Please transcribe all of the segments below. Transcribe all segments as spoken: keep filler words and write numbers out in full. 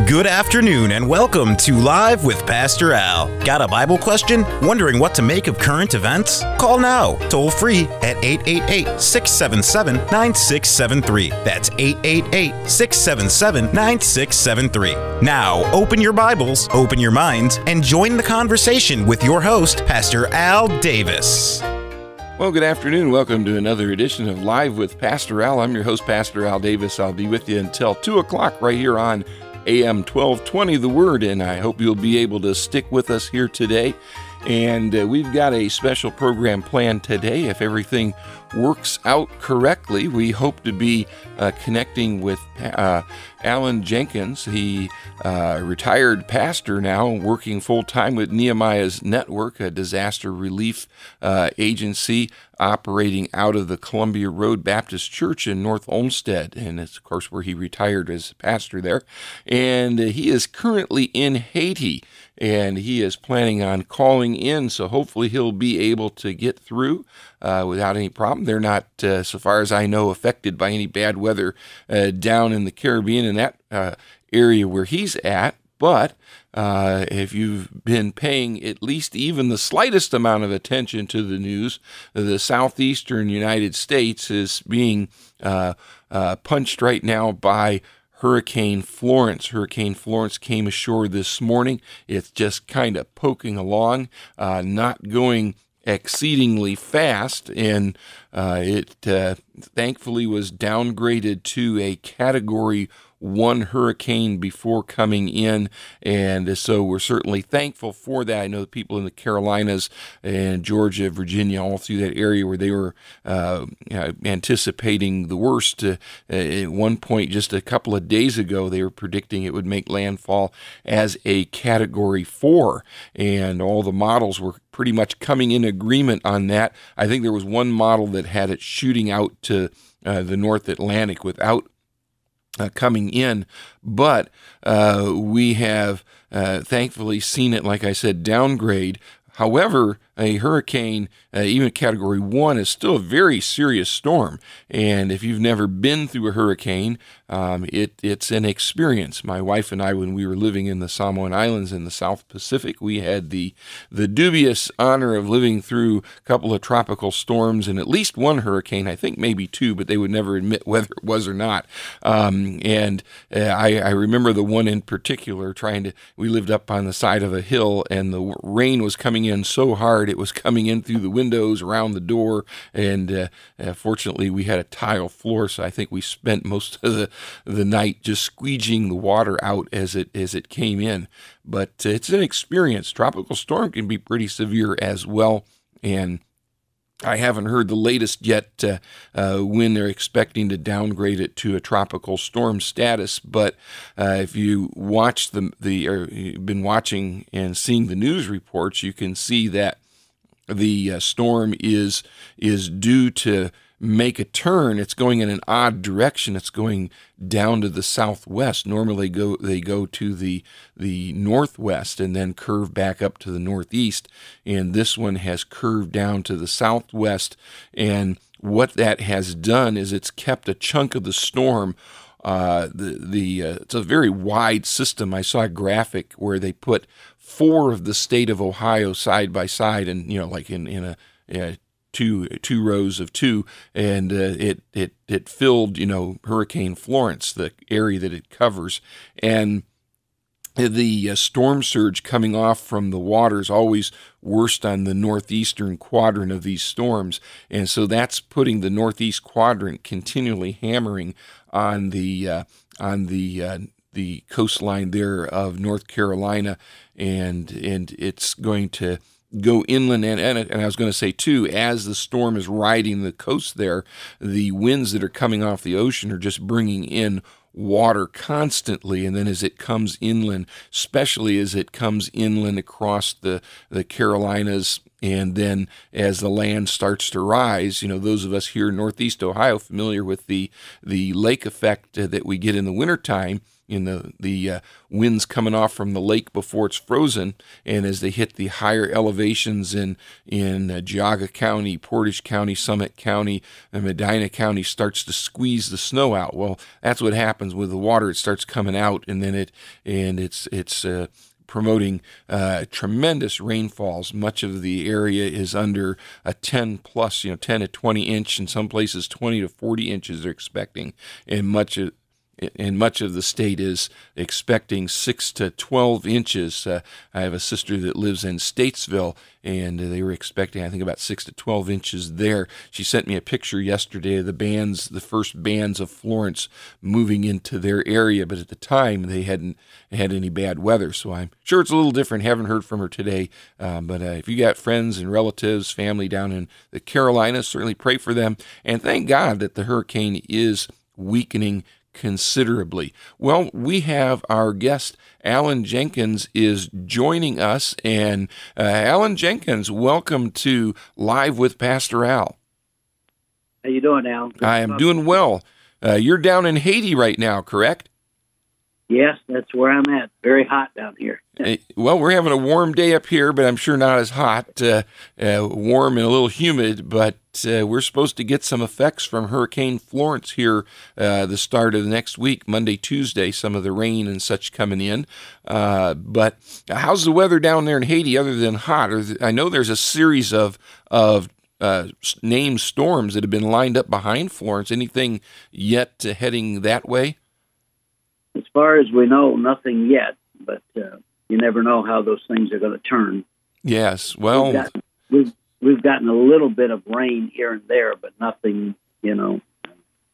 Good afternoon and welcome to Live with Pastor Al. Got a Bible question? Wondering what to make of current events? Call now, toll free at eight eight eight, six seven seven, nine six seven three. That's eight eight eight, six seven seven, nine six seven three. Now, open your Bibles, open your minds, and join the conversation with your host, Pastor Al Davis. Well, good afternoon. Welcome to another edition of Live with Pastor Al. I'm your host, Pastor Al Davis. I'll be with you until two o'clock right here on A M twelve twenty, The Word, and I hope you'll be able to stick with us here today. And uh, we've got a special program planned today. If everything works out correctly, we hope to be uh, connecting with uh, Alan Jenkins. He uh, retired pastor now, working full-time with Nehemiah's Network, a disaster relief uh, agency operating out of the Columbia Road Baptist Church in North Olmsted. And it's, of course, where he retired as pastor there. And uh, he is currently in Haiti, and he is planning on calling in, so hopefully he'll be able to get through uh, without any problem. They're not, uh, so far as I know, affected by any bad weather uh, down in the Caribbean in that uh, area where he's at, but uh, if you've been paying at least even the slightest amount of attention to the news, the southeastern United States is being uh, uh, punched right now by Hurricane Florence. Hurricane Florence came ashore this morning. It's just kind of poking along, uh, not going exceedingly fast, and uh, it uh, thankfully was downgraded to a Category one hurricane before coming in, and so we're certainly thankful for that. I know the people in the Carolinas and Georgia, Virginia, all through that area where they were uh, anticipating the worst. Uh, at one point, just a couple of days ago, they were predicting it would make landfall as a Category four, and all the models were pretty much coming in agreement on that. I think there was one model that had it shooting out to uh, the North Atlantic without Uh, coming in, but uh, we have uh, thankfully seen it, like I said, downgrade. However, a hurricane, uh, even Category one, is still a very serious storm. And if you've never been through a hurricane, um, it, it's an experience. My wife and I, when we were living in the Samoan Islands in the South Pacific, we had the the dubious honor of living through a couple of tropical storms and at least one hurricane, I think maybe two, but they would never admit whether it was or not. Um, and uh, I, I remember the one in particular, trying to, we lived up on the side of a hill, and the rain was coming in so hard, it was coming in through the windows, around the door, and uh, uh, fortunately we had a tile floor, so I think we spent most of the, the night just squeegeeing the water out as it as it came in. But uh, it's an experience. Tropical storm can be pretty severe as well, and I haven't heard the latest yet uh, uh, when they're expecting to downgrade it to a tropical storm status. But uh, if you watch the the or you've been watching and seeing the news reports, you can see that the uh, storm is is due to make a turn. It's going in an odd direction. It's going down to the southwest. Normally go they go to the the northwest and then curve back up to the northeast. And this one has curved down to the southwest. And what that has done is it's kept a chunk of the storm. Uh, the the uh, it's a very wide system. I saw a graphic where they put four of the state of Ohio side by side, and you know, like in in a, a two two rows of two, and uh, it it it filled, you know, Hurricane Florence, the area that it covers, and the uh, storm surge coming off from the water is always worst on the northeastern quadrant of these storms, and so that's putting the northeast quadrant continually hammering on the uh, on the uh, the coastline there of North Carolina, and and it's going to go inland, and, and, and I was going to say, too, as the storm is riding the coast there, the winds that are coming off the ocean are just bringing in water constantly, and then as it comes inland, especially as it comes inland across the, the Carolinas, And then as the land starts to rise, you know, those of us here in Northeast Ohio familiar with the the lake effect uh, that we get in the wintertime, in the, the uh, winds coming off from the lake before it's frozen, and as they hit the higher elevations in, in uh, Geauga County, Portage County, Summit County, and Medina County starts to squeeze the snow out. Well, that's what happens with the water. It starts coming out, and then it, and it's, it's, uh, promoting uh, tremendous rainfalls. Much of the area is under a ten plus, you know, ten to twenty inch, in some places twenty to forty inches they're expecting, and much of and much of the state is expecting six to twelve inches. Uh, I have a sister that lives in Statesville, and they were expecting, I think, about six to twelve inches there. She sent me a picture yesterday of the bands, the first bands of Florence moving into their area, but at the time they hadn't had any bad weather, so I'm sure it's a little different. Haven't heard from her today, um, but uh, if you got friends and relatives, family down in the Carolinas, certainly pray for them, and thank God that the hurricane is weakening considerably. Well, we have our guest, Alan Jenkins, is joining us. And uh, Alan Jenkins, welcome to Live with Pastor Al. How you doing, Al? Good I am doing well. Uh, you're down in Haiti right now, correct? Yes, that's where I'm at. Very hot down here. Well, we're having a warm day up here, but I'm sure not as hot. Uh, uh, warm and a little humid, but uh, we're supposed to get some effects from Hurricane Florence here uh, the start of the next week, Monday, Tuesday, some of the rain and such coming in. Uh, but how's the weather down there in Haiti other than hot? I know there's a series of of uh, named storms that have been lined up behind Florence. Anything yet uh, heading that way? As far as we know, nothing yet, but uh, you never know how those things are going to turn. Yes, well, we've gotten, we've, we've gotten a little bit of rain here and there, but nothing, you know, uh,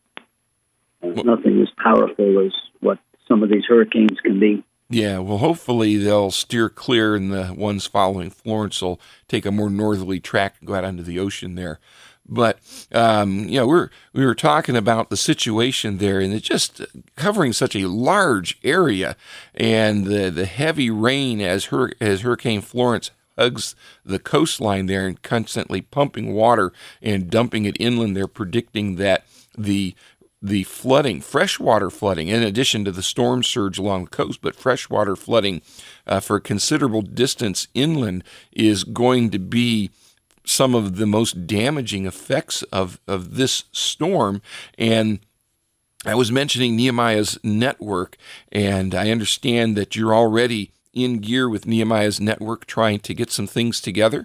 well, nothing as powerful as what some of these hurricanes can be. Yeah, well, hopefully they'll steer clear, and the ones following Florence will take a more northerly track and go out into the ocean there. But, um, you know, we're, we were talking about the situation there, and it's just covering such a large area, and the, the heavy rain as, hur- as Hurricane Florence hugs the coastline there and constantly pumping water and dumping it inland. They're predicting that the the flooding, freshwater flooding, in addition to the storm surge along the coast, but freshwater flooding uh, for a considerable distance inland is going to be some of the most damaging effects of, of this storm. And I was mentioning Nehemiah's Network, and I understand that you're already in gear with Nehemiah's Network trying to get some things together.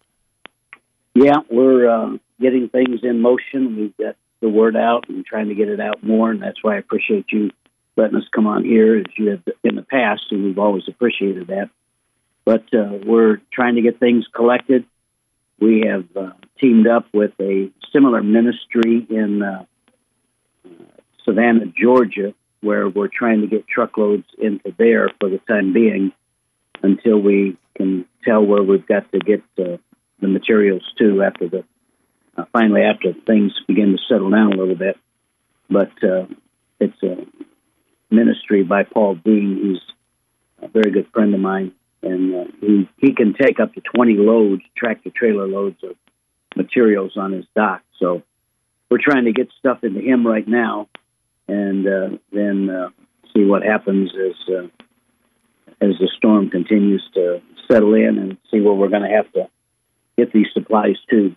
Yeah, we're uh, getting things in motion. We've got the word out and trying to get it out more, and that's why I appreciate you letting us come on here, as you have in the past, and we've always appreciated that. But uh, we're trying to get things collected. We have uh, teamed up with a similar ministry in uh, Savannah, Georgia, where we're trying to get truckloads into there for the time being until we can tell where we've got to get uh, the materials to after the uh, finally after things begin to settle down a little bit. But uh, it's a ministry by Paul Dean, who's a very good friend of mine. And uh, he, he can take up to twenty loads, tractor-trailer loads of materials on his dock. So we're trying to get stuff into him right now, and uh, then uh, see what happens as uh, as the storm continues to settle in, and see where we're going to have to get these supplies to.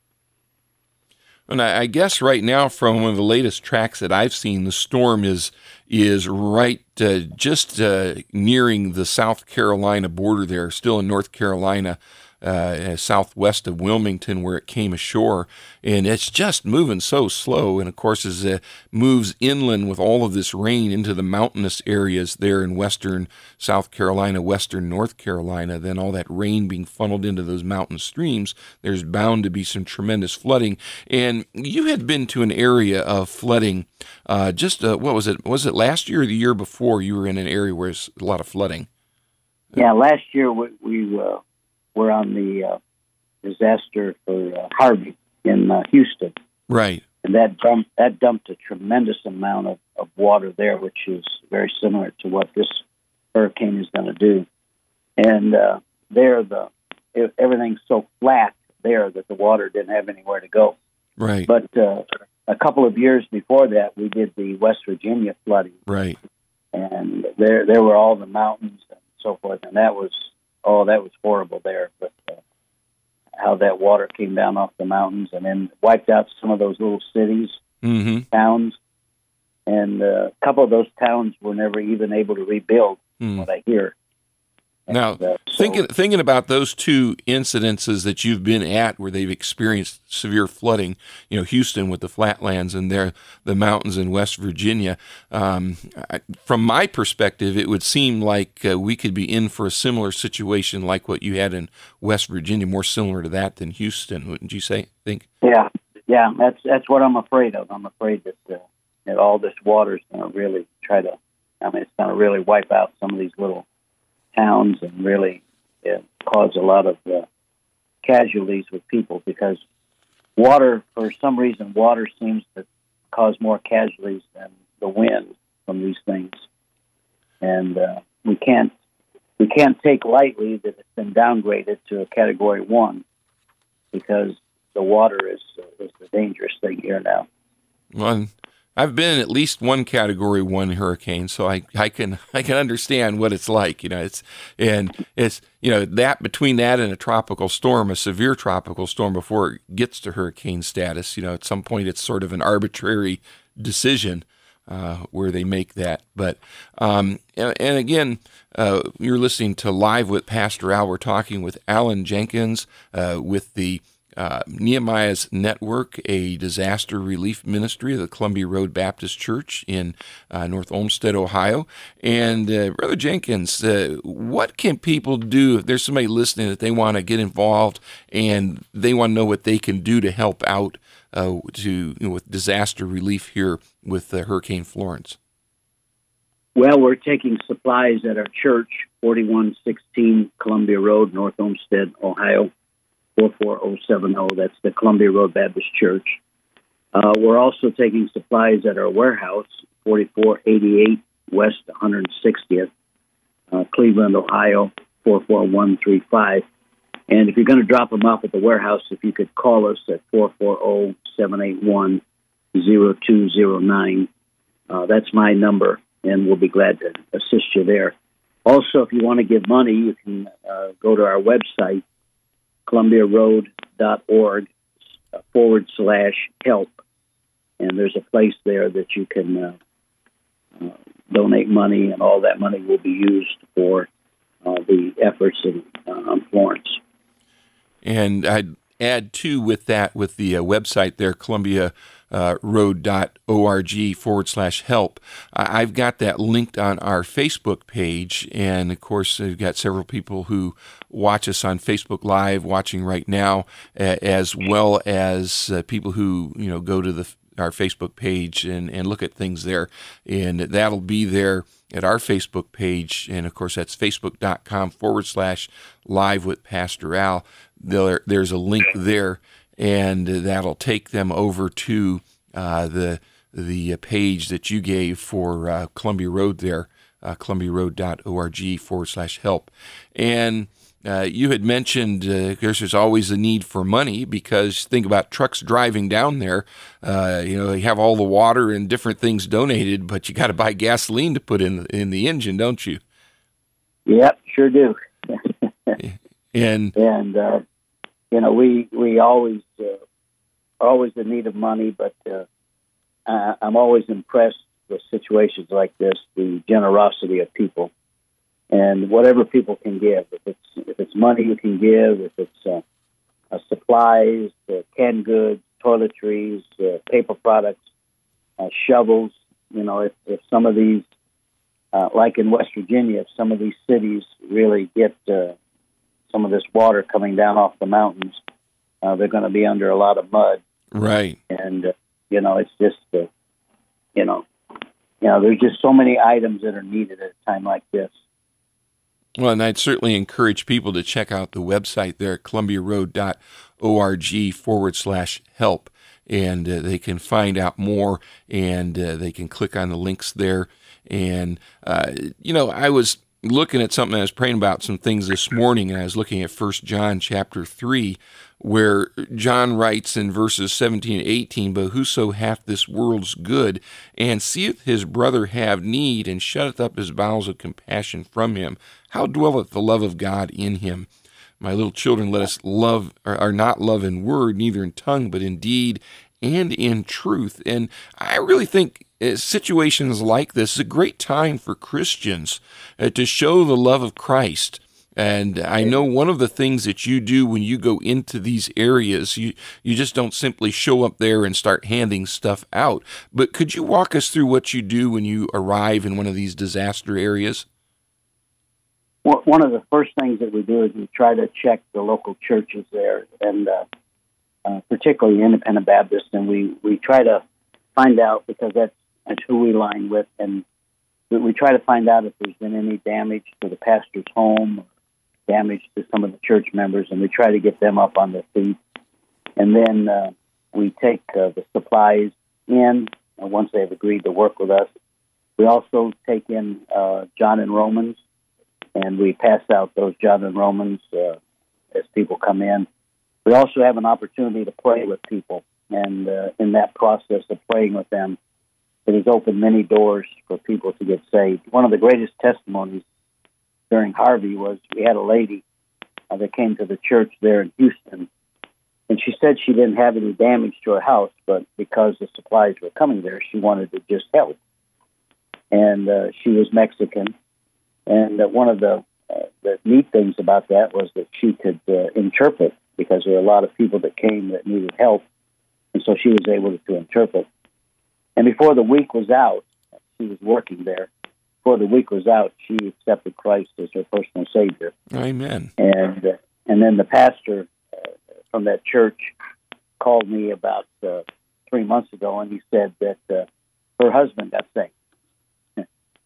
And I guess right now, from one of the latest tracks that I've seen, the storm is is right uh, just uh, nearing the South Carolina border there, still in North Carolina, uh, southwest of Wilmington, where it came ashore. And it's just moving so slow. And, of course, as it moves inland with all of this rain into the mountainous areas there in western South Carolina, western North Carolina, then all that rain being funneled into those mountain streams, there's bound to be some tremendous flooding. And you had been to an area of flooding uh, just, uh, what was it, was it last year or the year before you were in an area where there's a lot of flooding? Yeah, last year we, we uh, were on the uh, disaster for uh, Harvey in uh, Houston. Right. And that dumped, that dumped a tremendous amount of, of water there, which is very similar to what this hurricane is going to do. And uh, there, the it, everything's so flat there that the water didn't have anywhere to go. Right. But uh, a couple of years before that, we did the West Virginia flooding. Right. And there there were all the mountains and so forth, and that was, oh, that was horrible there. But uh, how that water came down off the mountains and then wiped out some of those little cities, mm-hmm. towns. And uh, a couple of those towns were never even able to rebuild, mm. what I hear. And, now, uh, so, thinking thinking about those two incidences that you've been at where they've experienced severe flooding, you know, Houston with the flatlands and there the mountains in West Virginia, um, I, from my perspective, it would seem like uh, we could be in for a similar situation like what you had in West Virginia, more similar to that than Houston, wouldn't you say? Think? Yeah, yeah, that's that's what I'm afraid of. I'm afraid that uh, that all this water is going to really try to, I mean, it's going to really wipe out some of these little towns and really uh, cause a lot of uh, casualties with people, because water, for some reason, water seems to cause more casualties than the wind from these things. And uh, we can't we can't take lightly that it's been downgraded to a Category One, because the water is uh, is the dangerous thing here now. Well, I've been in at least one Category One hurricane, so I, I can I can understand what it's like. You know, it's and it's you know that between that and a tropical storm, a severe tropical storm before it gets to hurricane status. You know, at some point it's sort of an arbitrary decision uh, where they make that. But um, and, and again, uh, you're listening to Live with Pastor Al. We're talking with Alan Jenkins uh, with the Uh, Nehemiah's Network, a disaster relief ministry of the Columbia Road Baptist Church in uh, North Olmsted, Ohio. And uh, Brother Jenkins, uh, what can people do if there's somebody listening that they want to get involved and they want to know what they can do to help out uh, to you know, with disaster relief here with uh, Hurricane Florence? Well, we're taking supplies at our church, forty-one sixteen Columbia Road, North Olmsted, Ohio. four four zero seven zero. That's the Columbia Road Baptist Church. Uh, we're also taking supplies at our warehouse, forty-four eighty-eight West one hundred sixtieth, uh, Cleveland, Ohio, four four one three five. And if you're going to drop them off at the warehouse, if you could call us at four four zero, seven eight one, zero two zero nine. Uh, that's my number, and we'll be glad to assist you there. Also, if you want to give money, you can uh, go to our website, columbia road dot org forward slash help. And there's a place there that you can uh, uh, donate money, and all that money will be used for uh, the efforts in uh, Florence. And I'd add, too, with that, with the uh, website there, columbia road dot org forward slash help. I've got that linked on our Facebook page, and of course, we've got several people who watch us on Facebook Live, watching right now, as well as uh, people who you know go to the our Facebook page and, and look at things there, and that'll be there at our Facebook page, and of course, that's facebook.com forward slash live with Pastor Al. There, there's a link there, and that'll take them over to uh, the the page that you gave for uh, Columbia Road there, uh, columbia road dot org forward slash help. And uh, you had mentioned uh, there's always a need for money, because think about trucks driving down there. Uh, you know, they have all the water and different things donated, but you got to buy gasoline to put in in the engine, don't you? Yep, sure do. and and uh, you know, we we always uh, always in need of money, but uh, I, I'm always impressed with situations like this, the generosity of people, and whatever people can give. If it's if it's money you can give, if it's uh, uh, supplies, uh, canned goods, toiletries, uh, paper products, uh, shovels. You know, if, if some of these, uh, like in West Virginia, if some of these cities really get uh, some of this water coming down off the mountains, uh, they're going to be under a lot of mud. Right. And, uh, you know, it's just, uh, you know, you know, there's just so many items that are needed at a time like this. Well, and I'd certainly encourage people to check out the website there, columbia road dot org forward slash help, and uh, they can find out more, and uh, they can click on the links there. And, uh, you know, I was looking at something, I was praying about some things this morning, and I was looking at First John chapter three, where John writes in verses seventeen and eighteen, "But whoso hath this world's good, and seeth his brother have need, and shutteth up his bowels of compassion from him, how dwelleth the love of God in him? My little children, let us love, or, or not love in word, neither in tongue, but in deed and in truth." And I really think uh, situations like this is a great time for Christians uh, to show the love of Christ. And I know one of the things that you do when you go into these areas, you, you just don't simply show up there and start handing stuff out. But could you walk us through what you do when you arrive in one of these disaster areas? Well, one of the first things that we do is we try to check the local churches there, and uh, uh, particularly Independent Baptist, and we, we try to find out, because that's, that's who we line with, and we, we try to find out if there's been any damage to the pastor's home, damage to some of the church members, and we try to get them up on their feet. And then uh, we take uh, the supplies in, and once they've agreed to work with us. We also take in uh, John and Romans, and we pass out those John and Romans uh, as people come in. We also have an opportunity to pray with people, and uh, in that process of praying with them, it has opened many doors for people to get saved. One of the greatest testimonies during Harvey was we had a lady uh, that came to the church there in Houston, and she said she didn't have any damage to her house, but because the supplies were coming there, she wanted to just help. And uh, she was Mexican, and uh, one of the, uh, the neat things about that was that she could uh, interpret, because there were a lot of people that came that needed help, and so she was able to interpret. And before the week was out, she was working there. Before the week was out, she accepted Christ as her personal Savior. Amen. And uh, and then the pastor uh, from that church called me about uh, three months ago, and he said that uh, her husband got saved.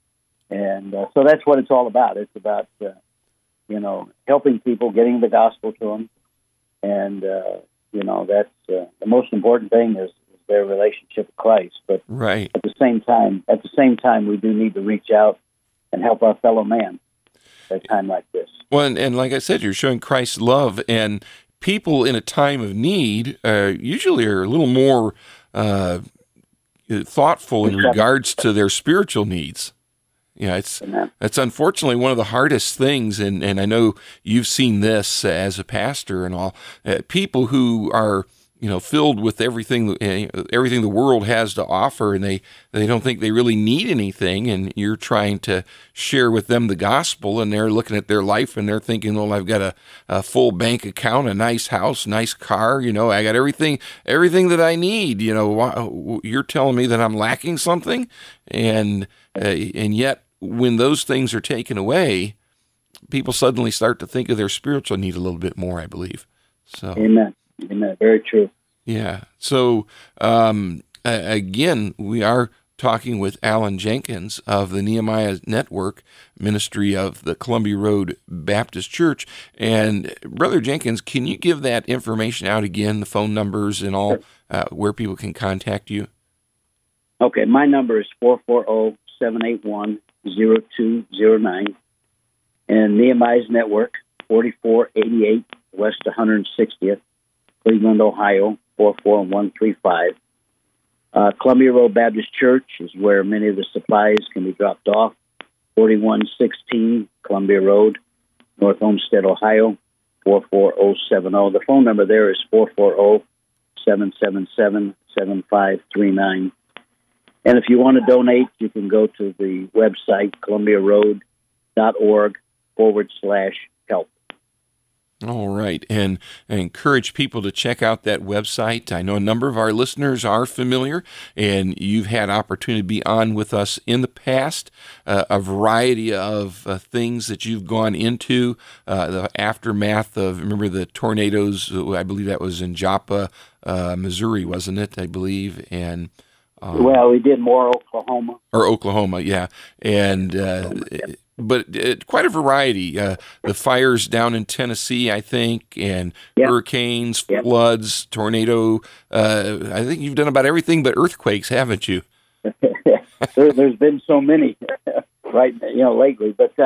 And uh, so that's what it's all about. It's about, uh, you know, helping people, getting the gospel to them. And, uh, you know, that's uh, the most important thing is their relationship with Christ. But right. at the same time, at the same time, we do need to reach out and help our fellow man at a time like this. Well, and, and like I said, you're showing Christ's love, and people in a time of need uh, usually are a little more uh, thoughtful in regards to their spiritual needs. Yeah, it's that's unfortunately one of the hardest things, and, and I know you've seen this as a pastor and all. Uh, people who are, you know, filled with everything everything the world has to offer, and they, they don't think they really need anything, and you're trying to share with them the gospel, and they're looking at their life, and they're thinking, well, I've got a, a full bank account, a nice house, nice car, you know, I got everything everything that I need, you know, you're telling me that I'm lacking something, and uh, and yet when those things are taken away, people suddenly start to think of their spiritual need a little bit more, I believe. So, Amen. Amen. Very true. Yeah. So, um, again, we are talking with Alan Jenkins of the Nehemiah Network Ministry of the Columbia Road Baptist Church. And Brother Jenkins, can you give that information out again, the phone numbers and all, uh, where people can contact you? Okay. My number is four four zero, seven eight one, zero two zero nine. And Nehemiah's Network, forty-four eighty-eight West one hundred sixtieth, Cleveland, Ohio, four four one three five. Uh, Columbia Road Baptist Church is where many of the supplies can be dropped off. forty-one sixteen Columbia Road, North Olmsted, Ohio, four four zero seven zero. The phone number there is four four zero, seven seven seven, seven five three nine. And if you want to donate, you can go to the website, columbiaroad.org forward slash help. All right, and I encourage people to check out that website. I know a number of our listeners are familiar, and you've had opportunity to be on with us in the past, uh, a variety of uh, things that you've gone into, uh, the aftermath of, remember the tornadoes, I believe that was in Joppa, uh, Missouri, wasn't it, I believe, and... Um, well, we did more Oklahoma. Or Oklahoma, yeah, and... Uh, But uh, quite a variety. Uh, the fires down in Tennessee, I think, and yep. hurricanes, yep. floods, tornado. Uh, I think you've done about everything but earthquakes, haven't you? there, there's been so many, right? You know, lately. But uh,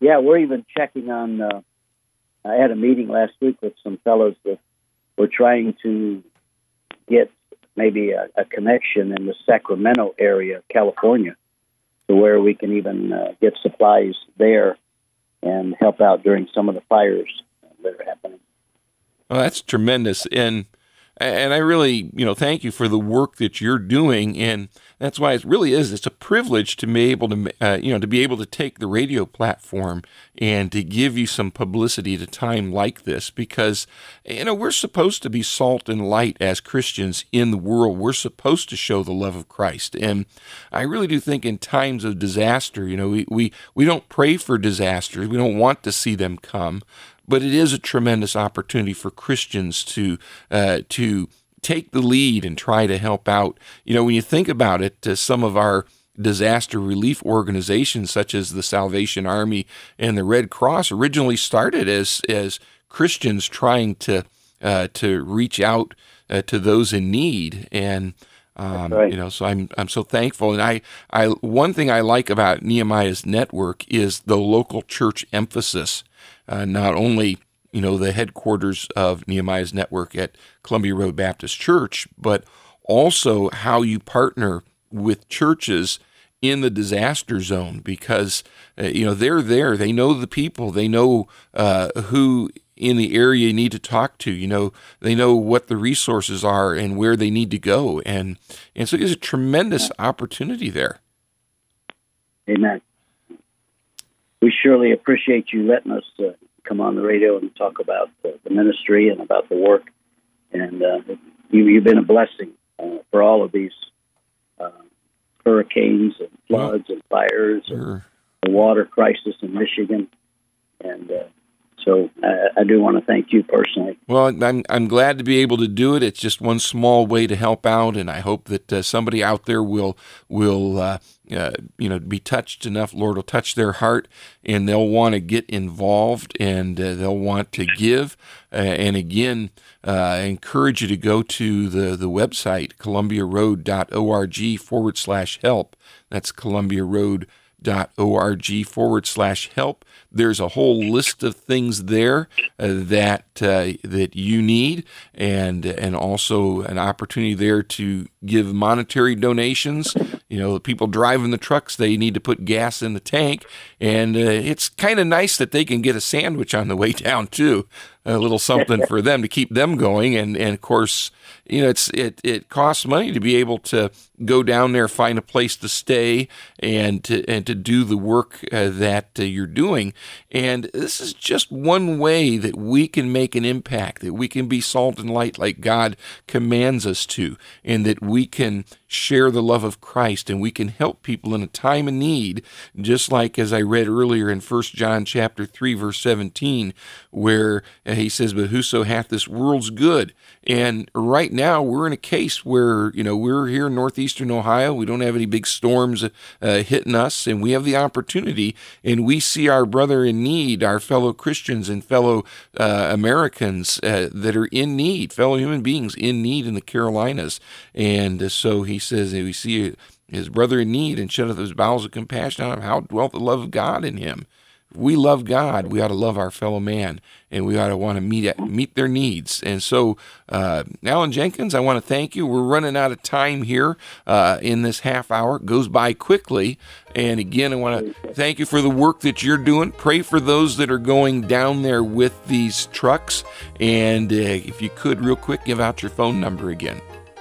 yeah, we're even checking on. Uh, I had a meeting last week with some fellows that were trying to get maybe a, a connection in the Sacramento area, California, to where we can even uh, get supplies there and help out during some of the fires that are happening. Well, that's tremendous. And and I really, you know, thank you for the work that you're doing. And that's why it really is, it's a privilege to be able to, uh, you know, to be able to take the radio platform and to give you some publicity at a time like this, because, you know, we're supposed to be salt and light as Christians in the world. We're supposed to show the love of Christ. And I really do think in times of disaster, you know, we, we, we don't pray for disasters. We don't want to see them come. But it is a tremendous opportunity for Christians to uh, to take the lead and try to help out. You know, when you think about it, uh, some of our disaster relief organizations, such as the Salvation Army and the Red Cross, originally started as as Christians trying to uh, to reach out uh, to those in need. And um, right. you know, so I'm I'm so thankful. And I I one thing I like about Nehemiah's network is the local church emphasis. Uh, not only, you know, the headquarters of Nehemiah's network at Columbia Road Baptist Church, but also how you partner with churches in the disaster zone, because, uh, you know, they're there. They know the people. They know uh, who in the area you need to talk to. You know, they know what the resources are and where they need to go. And, and so there's a tremendous opportunity there. Amen. We surely appreciate you letting us uh, come on the radio and talk about uh, the ministry and about the work. And uh, you, you've been a blessing uh, for all of these uh, hurricanes and floods and fires sure. and the water crisis in Michigan. And uh, so I, I do want to thank you personally. Well, I'm I'm glad to be able to do it. It's just one small way to help out, and I hope that uh, somebody out there will will uh, uh, you know be touched enough. Lord will touch their heart, and they'll want to get involved, and uh, they'll want to give. Uh, and again, uh, I encourage you to go to the the website columbiaroad.org forward slash help. That's Columbia Road. dot org forward slash help. There's a whole list of things there uh, that uh, that you need, and and also an opportunity there to give monetary donations. You know, the people driving the trucks, they need to put gas in the tank, and uh, it's kind of nice that they can get a sandwich on the way down too, a little something for them to keep them going. And, and of course, you know, it's it it costs money to be able to go down there, find a place to stay, and to and to do the work uh, that uh, you're doing. And this is just one way that we can make an impact, that we can be salt and light like God commands us to, and that we can share the love of Christ, and we can help people in a time of need, just like as I read earlier in First John chapter three, verse seventeen, where he says, "But whoso hath this world's good." And right now we're in a case where, you know, we're here in northeastern Ohio. We don't have any big storms uh, hitting us, and we have the opportunity, and we see our brother in need, our fellow Christians and fellow uh, Americans uh, that are in need, fellow human beings in need in the Carolinas. And uh, so he says, we see his brother in need and shed his bowels of compassion on him, how dwelt the love of God in him. If we love God, we ought to love our fellow man, and we ought to want to meet meet their needs. And so, uh, Alan Jenkins, I want to thank you. We're running out of time here uh, in this half hour. It goes by quickly. And again, I want to thank you for the work that you're doing. Pray for those that are going down there with these trucks. And uh, if you could, real quick, give out your phone number again.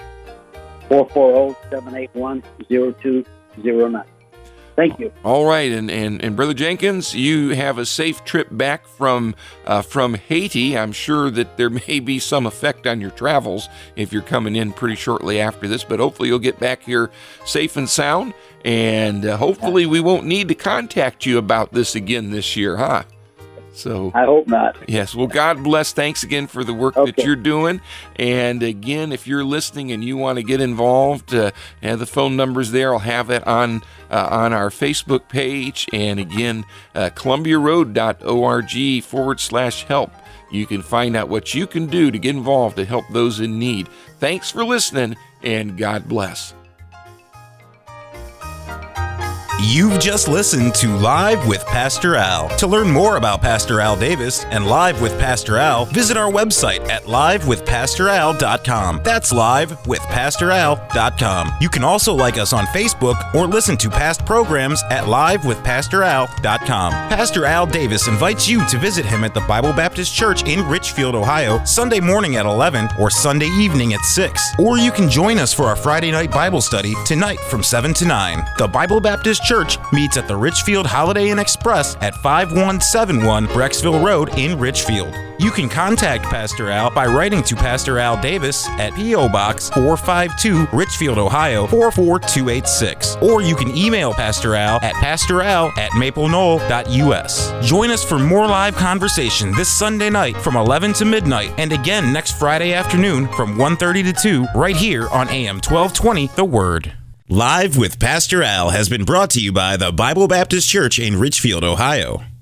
four four zero, seven eight one, zero two zero nine. Thank you. All right, and, and, and Brother Jenkins, you have a safe trip back from uh, from Haiti. I'm sure that there may be some effect on your travels if you're coming in pretty shortly after this, but hopefully you'll get back here safe and sound, and uh, hopefully we won't need to contact you about this again this year, huh? So I hope not. Yes. Well, God bless. Thanks again for the work okay. that you're doing. And again, if you're listening and you want to get involved, uh, and the phone number's there. I'll have that on uh, on our Facebook page. And again, uh, columbiaroad.org forward slash help. You can find out what you can do to get involved to help those in need. Thanks for listening, and God bless. You've just listened to Live with Pastor Al. To learn more about Pastor Al Davis and Live with Pastor Al, visit our website at live with pastor al dot com. That's live with pastor al dot com. You can also like us on Facebook or listen to past programs at live with pastor al dot com. Pastor Al Davis invites you to visit him at the Bible Baptist Church in Richfield, Ohio, Sunday morning at eleven or Sunday evening at six. Or you can join us for our Friday night Bible study tonight from seven to nine. The Bible Baptist Church meets at the Richfield Holiday Inn Express at five one seven one Brecksville Road in Richfield. You can contact Pastor Al by writing to Pastor Al Davis at P O Box four five two, Richfield, Ohio four four two eight six. Or you can email Pastor Al at pastoral at maple knoll dot u s. Join us for more live conversation this Sunday night from eleven to midnight and again next Friday afternoon from one thirty to two right here on A M twelve twenty The Word. Live with Pastor Al has been brought to you by the Bible Baptist Church in Richfield, Ohio.